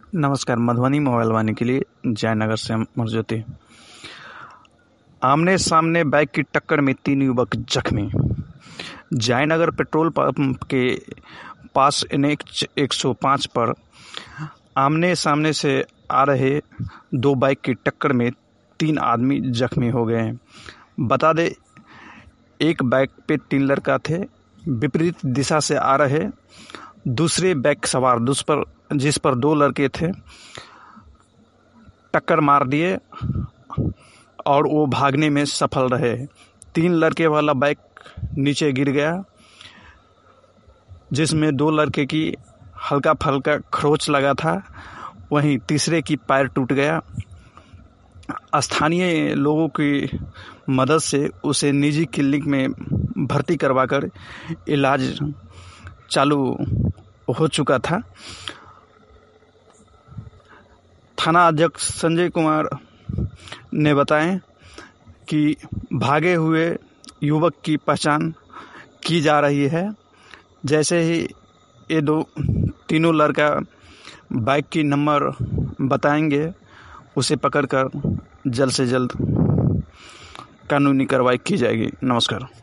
नमस्कार। मधुबनी मोबाइल वाणी के लिए जयनगर से मरज्योति। आमने सामने बाइक की टक्कर में 3 युवक जख्मी। जयनगर पेट्रोल पंप के पास NH 105 पर आमने सामने से आ रहे 2 बाइक की टक्कर में 3 आदमी जख्मी हो गए हैं। बता दें, एक बाइक पे 3 लड़का थे, विपरीत दिशा से आ रहे दूसरे बाइक सवार जिस पर 2 लड़के थे, टक्कर मार दिए और वो भागने में सफल रहे। 3 लड़के वाला बाइक नीचे गिर गया, जिसमें 2 लड़के की हल्का फल्का खरोंच लगा था, वहीं तीसरे की पैर टूट गया। स्थानीय लोगों की मदद से उसे निजी क्लिनिक में भर्ती करवाकर इलाज चालू हो चुका था। थाना अध्यक्ष संजय कुमार ने बताया कि भागे हुए युवक की पहचान की जा रही है। जैसे ही ये तीनों लड़का बाइक की नंबर बताएंगे, उसे पकड़कर जल्द से जल्द कानूनी कार्रवाई की जाएगी। नमस्कार।